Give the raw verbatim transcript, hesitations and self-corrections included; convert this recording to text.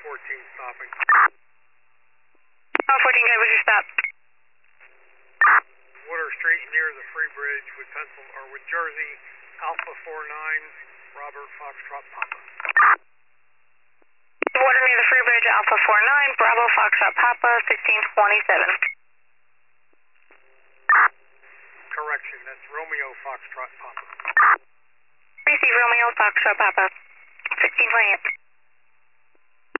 fourteen stopping. Bravo fourteen, good, what's your stop? Water Street near the Free Bridge with Pencil or with Jersey, Alpha four nine, Robert Foxtrot Papa. Water near the Free Bridge, Alpha four nine, Bravo Foxtrot Papa, sixteen twenty-seven. Correction, that's Romeo Foxtrot Papa. Receive Romeo Foxtrot Papa, sixteen twenty-eight.